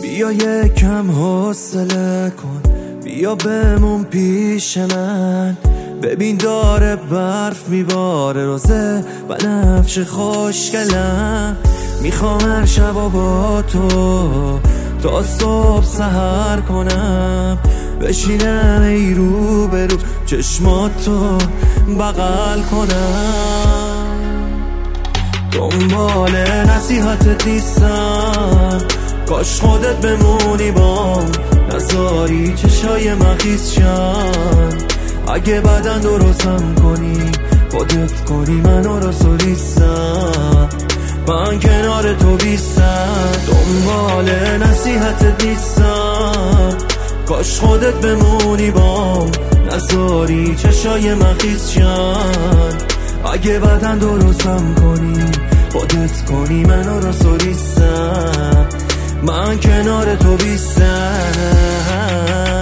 بیا یکم حوصله کن، بیا بمون پیش من، ببین داره برف میباره روزه بنفش خوشگلم. میخوام هر شب با تو تا صبح سحر کنم، بشینم ای رو به رو چشماتو بغل کنم. دنبال نصیحتت نیستم، کاش خودت بمونی بام، نذاری چشای من خیس شن. اگه بدن درستم کنی خودت کنی منو رو سوریستم، من کنار تو بیستم. دنبال نصیحتت نیستم، کاش خودت بمونی بام، نذاری چشای من خیس شن. اگه بدن درستم کنی خودت کنی منو رو سوریستم، من کنار تو بیستم.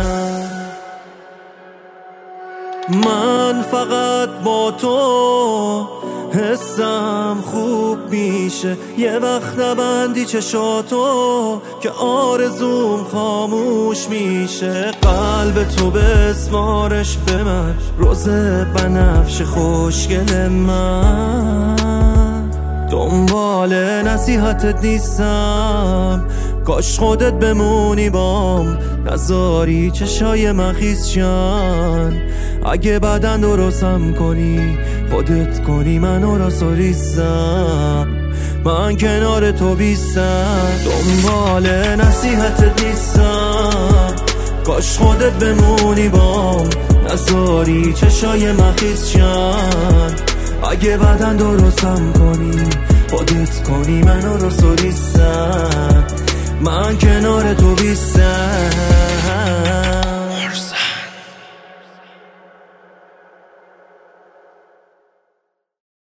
من فقط با تو حسم خوب میشه، یه وقت نبندی چشاتو که آرزوم خاموش میشه. قلب تو به اسمارش به من، روز بنفش خوشگل من. دنبال نصیحتت نیستم، کاش خودت بمونی بام، نذاری چشای من خیس شن. اگه بدن درستم کنی خودت کنی منو را سوریستم، من کنار تو بیستم. دنبال نصیحتت نیستم، کاش خودت بمونی بام، نذاری چشای من خیس شن. اگه بدن درستم کنی خودت کنی منو رو سوریستم، من کنار تو بیستم.